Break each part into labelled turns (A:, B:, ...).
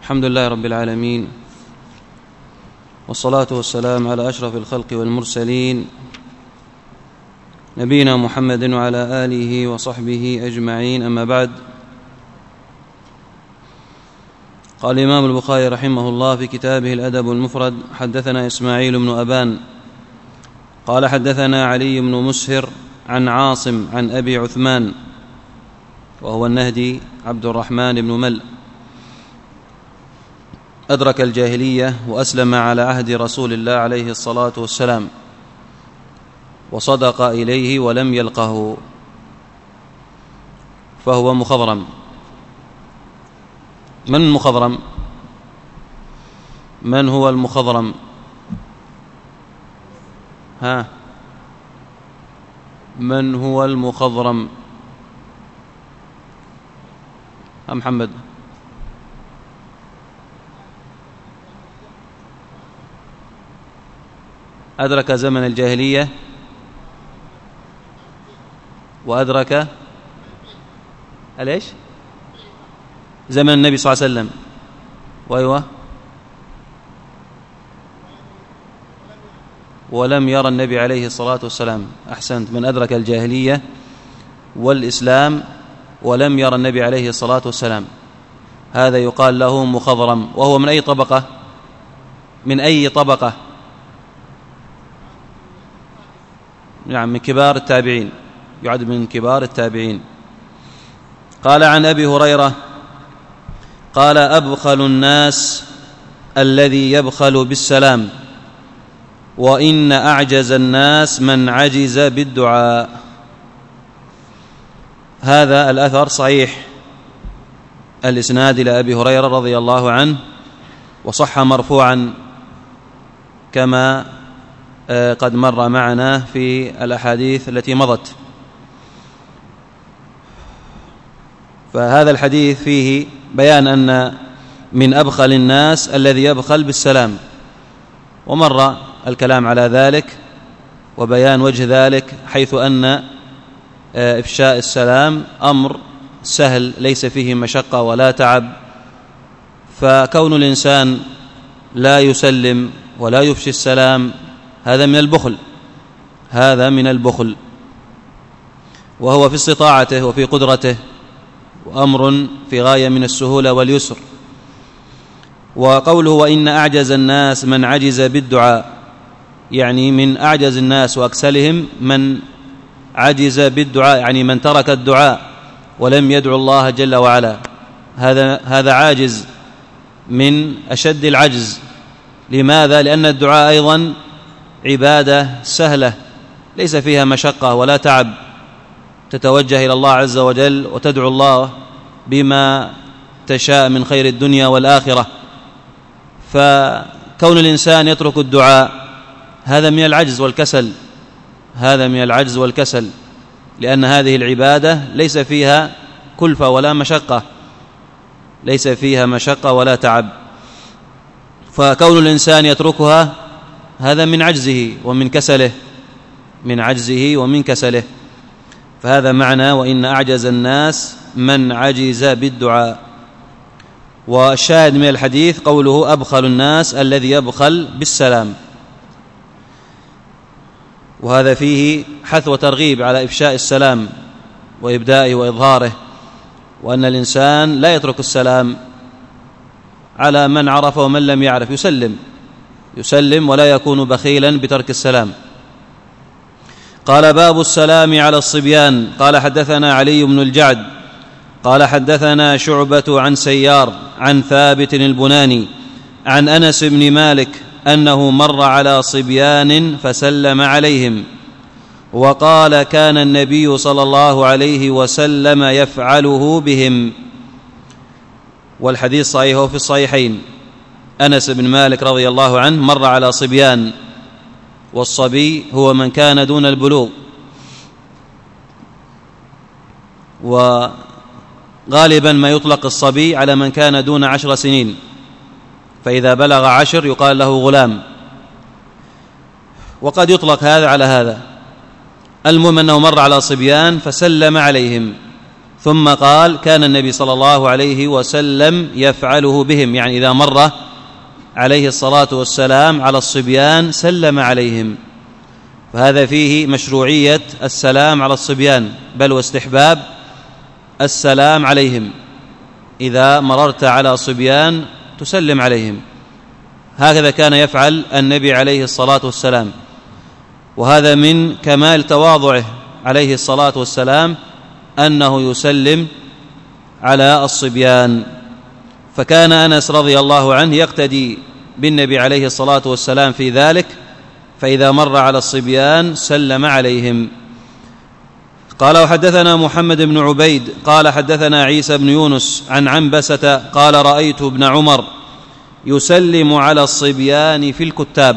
A: الحمد لله رب العالمين، والصلاة والسلام على أشرف الخلق والمرسلين نبينا محمد وعلى آله وصحبه أجمعين. أما بعد، قال الإمام البخاري رحمه الله في كتابه الأدب المفرد: حدثنا إسماعيل بن أبان قال حدثنا علي بن مسهر عن عاصم عن أبي عثمان وهو النهدي عبد الرحمن بن مل، أدرك الجاهلية وأسلم على عهد رسول الله عليه الصلاة والسلام، وصدق إليه ولم يلقه، فهو مخضرم. من المخضرم؟ من هو المخضرم؟ من هو المخضرم؟ محمد. أدرك زمن الجاهلية وأدرك ليش؟ زمن النبي صلى الله عليه وسلم، وأيوه، ولم يرى النبي عليه الصلاة والسلام. أحسنت، من أدرك الجاهلية والإسلام ولم يرى النبي عليه الصلاة والسلام، هذا يقال له مخضرم. وهو من أي طبقة؟ من أي طبقة؟ نعم، من كبار التابعين، يعد من كبار التابعين. قال عن أبي هريرة قال: أبخل الناس الذي يبخل بالسلام، وإن أعجز الناس من عجز بالدعاء. هذا الأثر صحيح الإسناد إلى أبي هريرة رضي الله عنه، وصح مرفوعا كما قد مر معنا في الأحاديث التي مضت. فهذا الحديث فيه بيان أن من أبخل الناس الذي يبخل بالسلام، ومر الكلام على ذلك وبيان وجه ذلك، حيث أن إفشاء السلام أمر سهل ليس فيه مشقة ولا تعب، فكون الإنسان لا يسلم ولا يفشي السلام هذا من البخل، هذا من البخل، وهو في استطاعته وفي قدرته، وأمر في غاية من السهولة واليسر. وقوله: وإن أعجز الناس من عجز بالدعاء، يعني من أعجز الناس وأكسلهم من عجز بالدعاء، يعني من ترك الدعاء ولم يدعو الله جل وعلا، هذا عاجز من أشد العجز. لماذا؟ لأن الدعاء أيضا عبادة سهلة ليس فيها مشقة ولا تعب، تتوجه إلى الله عز وجل وتدعو الله بما تشاء من خير الدنيا والآخرة. فكون الإنسان يترك الدعاء هذا من العجز والكسل، هذا من العجز والكسل، لأن هذه العبادة ليس فيها كلفة ولا مشقة، ليس فيها مشقة ولا تعب، فكون الإنسان يتركها هذا من عجزه ومن كسله، من عجزه ومن كسله. فهذا معنى وإن أعجز الناس من عجز بالدعاء. والشاهد من الحديث قوله: أبخل الناس الذي يبخل بالسلام، وهذا فيه حث وترغيب على إفشاء السلام وإبدائه وإظهاره، وأن الإنسان لا يترك السلام على من عرف ومن لم يعرف، يسلم ولا يكون بخيلا بترك السلام. قال: باب السلام على الصبيان. قال حدثنا علي بن الجعد قال حدثنا شعبة عن سيار عن ثابت البناني عن أنس بن مالك أنه مر على صبيان فسلم عليهم، وقال: كان النبي صلى الله عليه وسلم يفعله بهم. والحديث صحيح في الصحيحين. أنس بن مالك رضي الله عنه مر على صبيان، والصبي هو من كان دون البلوغ، وغالبا ما يطلق الصبي على من كان دون 10 سنين، فإذا بلغ 10 يقال له غلام، وقد يطلق هذا على هذا. المهم أنه مر على صبيان فسلم عليهم، ثم قال: كان النبي صلى الله عليه وسلم يفعله بهم، يعني إذا مر عليه الصلاة والسلام على الصبيان سلم عليهم. فهذا فيه مشروعية السلام على الصبيان، بل واستحباب السلام عليهم. إذا مررت على صبيان تسلم عليهم، هكذا كان يفعل النبي عليه الصلاة والسلام. وهذا من كمال تواضعه عليه الصلاة والسلام أنه يسلم على الصبيان. فكان أنس رضي الله عنه يقتدي بالنبي عليه الصلاة والسلام في ذلك، فإذا مر على الصبيان سلم عليهم. قال: وحدثنا محمد بن عبيد قال حدثنا عيسى بن يونس عن عنبسة قال: رأيت ابن عمر يسلم على الصبيان في الكتاب.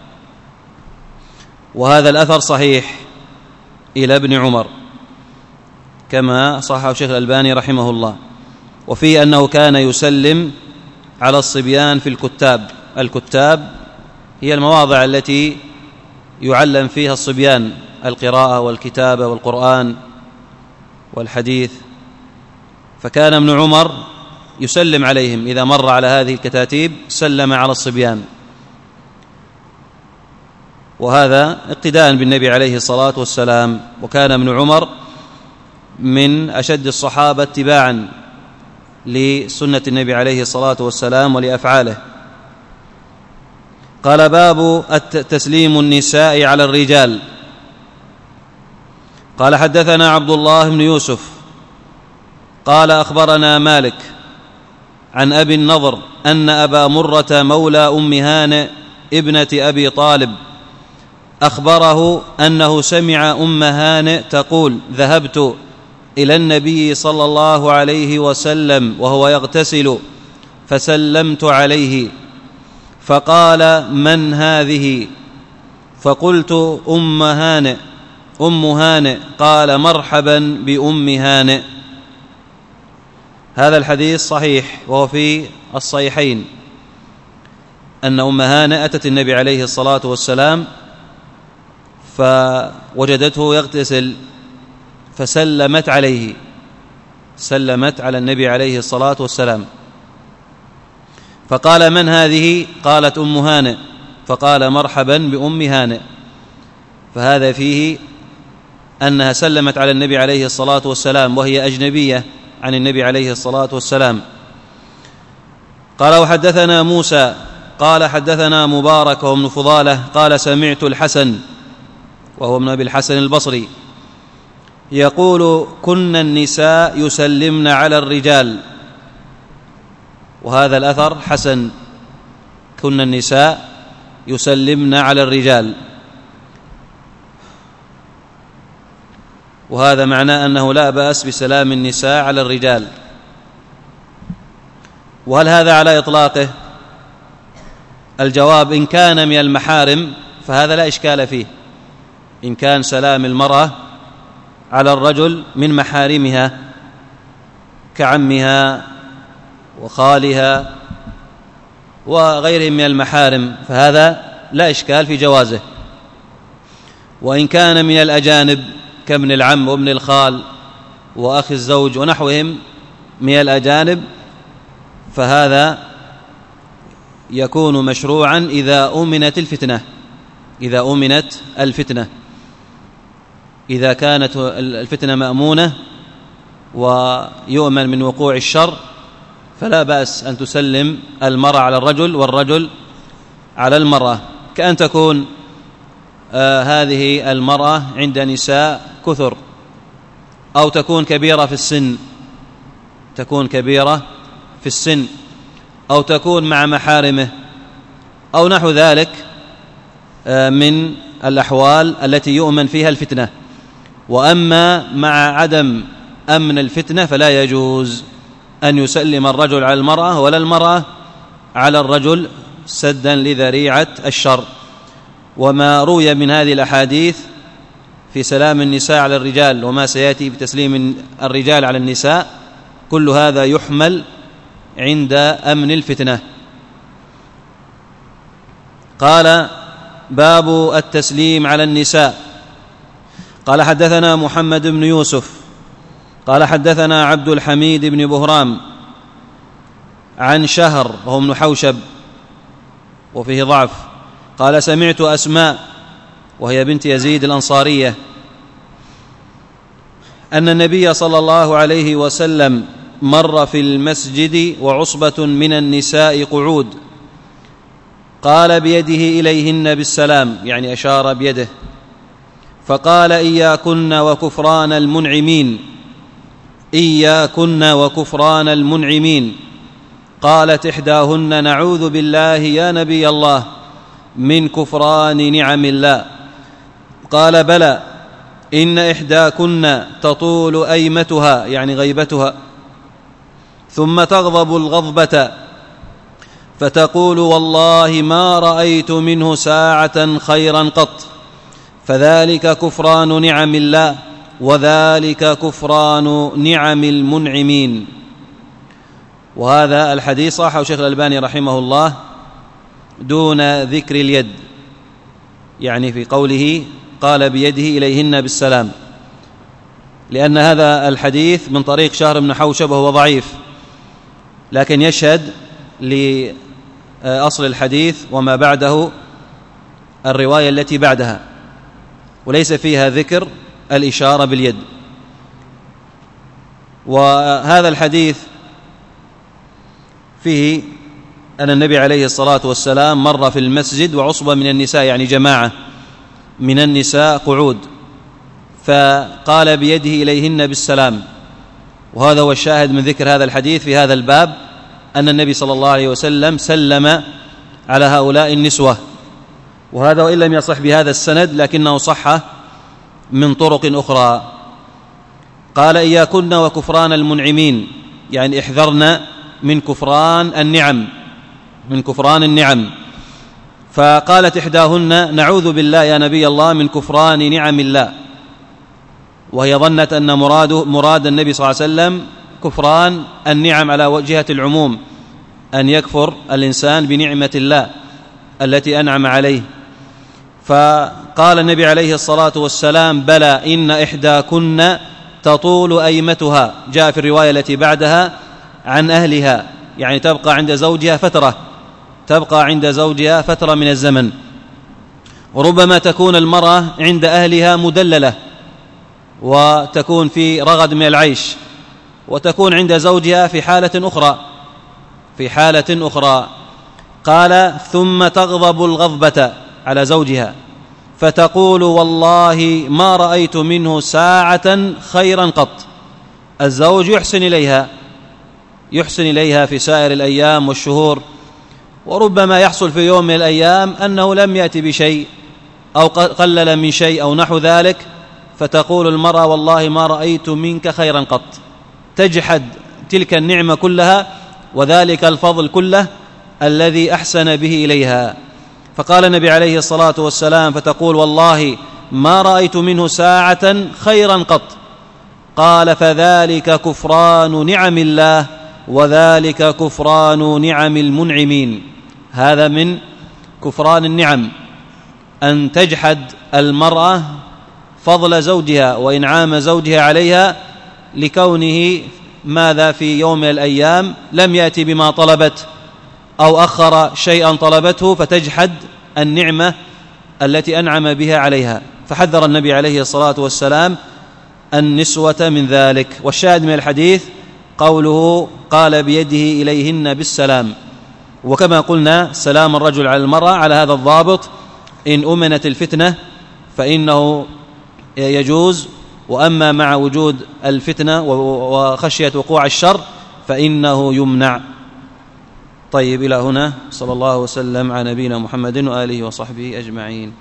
A: وهذا الأثر صحيح إلى ابن عمر كما صححه الشيخ الألباني رحمه الله، وفيه أنه كان يسلم على الصبيان في الكتاب. الكتاب هي المواضع التي يعلم فيها الصبيان القراءة والكتابة والقرآن والحديث، فكان ابن عمر يسلم عليهم إذا مر على هذه الكتاتيب، سلم على الصبيان. وهذا اقتداء بالنبي عليه الصلاة والسلام. وكان ابن عمر من أشد الصحابة اتباعا لسنة النبي عليه الصلاة والسلام ولأفعاله. قال: باب تسليم النساء على الرجال. قال: حدثنا عبد الله بن يوسف قال: أخبرنا مالك عن أبي النضر أن أبا مرة مولى أم هانئ ابنة أبي طالب أخبره أنه سمع أم هانئ تقول: ذهبت إلى النبي صلى الله عليه وسلم وهو يغتسل فسلمت عليه، فقال: من هذه؟ فقلت: أم هانئ. قال: مرحبا بأم هانئ. هذا الحديث صحيح، وهو في الصحيحين أن أم هانئ أتت النبي عليه الصلاة والسلام فوجدته يغتسل فسلمت عليه، سلمت على النبي عليه الصلاة والسلام. فقال: من هذه؟ قالت: أم هانئ. فقال: مرحبا بأم هانئ. فهذا فيه أنها سلمت على النبي عليه الصلاة والسلام وهي أجنبية عن النبي عليه الصلاة والسلام. قال: وحدثنا موسى قال حدثنا مبارك وابن فضالة قال: سمعت الحسن وهو ابن أبي الحسن البصري يقول: كنا النساء يسلمن على الرجال. وهذا الأثر حسن، كنا النساء يسلمن على الرجال، وهذا معناه أنه لا بأس بسلام النساء على الرجال. وهل هذا على إطلاقه؟ الجواب: إن كان من المحارم فهذا لا إشكال فيه. إن كان سلام المرأة على الرجل من محارمها كعمها وخالها وغيرهم من المحارم فهذا لا إشكال في جوازه. وإن كان من الأجانب كابن العم وابن الخال وأخي الزوج ونحوهم من الأجانب فهذا يكون مشروعا إذا أمنت الفتنة. إذا كانت الفتنة مأمونة ويؤمن من وقوع الشر فلا بأس أن تسلم المرأة على الرجل والرجل على المرأة، كأن تكون هذه المرأة عند نساء كثر، أو تكون كبيرة في السن، أو تكون مع محارمه، أو نحو ذلك من الأحوال التي يؤمن فيها الفتنة. وأما مع عدم أمن الفتنة فلا يجوز أن يسلم الرجل على المرأة ولا المرأة على الرجل سدا لذريعة الشر. وما روي من هذه الأحاديث في سلام النساء على الرجال وما سيأتي بتسليم الرجال على النساء كل هذا يحمل عند أمن الفتنة. قال: باب التسليم على النساء. قال: حدثنا محمد بن يوسف قال حدثنا عبد الحميد بن بهرام عن شهر وهو ابن حوشب وفيه ضعف قال سمعت أسماء وهي بنت يزيد الأنصارية أن النبي صلى الله عليه وسلم مر في المسجد وعصبة من النساء قعود قال بيده إليهن بالسلام، يعني أشار بيده، فقال إياكن وكفران المنعمين، إياكن وكفران المنعمين. قالت إحداهن نعوذ بالله يا نبي الله من كفران نعم الله. قال بلى، إن إحداكن تطول أيمتها، يعني غيبتها، ثم تغضب الغضبة فتقول والله ما رأيت منه ساعة خيرا قط، فذلك كفران نعم الله وذلك كفران نعم المنعمين. وهذا الحديث صححه الشيخ الألباني رحمه الله دون ذكر اليد، يعني في قوله قال بيده إليهن بالسلام، لأن هذا الحديث من طريق شهر بن حوشب وهو ضعيف، لكن يشهد لأصل الحديث وما بعده الرواية التي بعدها، وليس فيها ذكر الإشارة باليد. وهذا الحديث فيه أن النبي عليه الصلاة والسلام مر في المسجد وعصبة من النساء، يعني جماعة من النساء قعود، فقال بيده إليهن بالسلام. وهذا هو الشاهد من ذكر هذا الحديث في هذا الباب، أن النبي صلى الله عليه وسلم سلم على هؤلاء النسوة. وهذا وإن لم يصح بهذا السند لكنه صح من طرق أخرى. قال إياكن وكفران المنعمين، يعني احذرن من كفران النعم، من كفران النعم. فقالت إحداهن نعوذ بالله يا نبي الله من كفران نعم الله، وهي ظنت أن مراد النبي صلى الله عليه وسلم كفران النعم على جهة العموم، أن يكفر الإنسان بنعمة الله التي أنعم عليه. فقال النبي عليه الصلاة والسلام بلى، إن إحداكن تطول أيمتها، جاء في الرواية التي بعدها عن أهلها، يعني تبقى عند زوجها فترة، تبقى عند زوجها فترة من الزمن. وربما تكون المرأة عند أهلها مدللة وتكون في رغد من العيش، وتكون عند زوجها في حالة أخرى، في حالة أخرى. قال ثم تغضب الغضبة على زوجها فتقول والله ما رأيت منه ساعة خيرا قط. الزوج يحسن إليها في سائر الأيام والشهور، وربما يحصل في يوم من الأيام أنه لم يأتي بشيء أو قلل من شيء أو نحو ذلك، فتقول المرأة والله ما رأيت منك خيرا قط، تجحد تلك النعمة كلها وذلك الفضل كله الذي أحسن به إليها. فقال النبي عليه الصلاة والسلام فتقول والله ما رأيت منه ساعة خيرا قط. قال فذلك كفران نعم الله وذلك كفران نعم المنعمين. هذا من كفران النعم، أن تجحد المرأة فضل زوجها وإنعام زوجها عليها لكونه ماذا في يوم من الأيام لم يأتي بما طلبت أو أخر شيئا طلبته، فتجحد النعمة التي أنعم بها عليها. فحذر النبي عليه الصلاة والسلام النسوة من ذلك. والشاهد من الحديث قوله قال بيده إليهن بالسلام. وكما قلنا سلام الرجل على المرأة على هذا الضابط، إن أمنت الفتنة فإنه يجوز، وأما مع وجود الفتنة وخشية وقوع الشر فإنه يمنع. طيب، إلى هنا صلى الله وسلم على نبينا محمد وآله وصحبه أجمعين.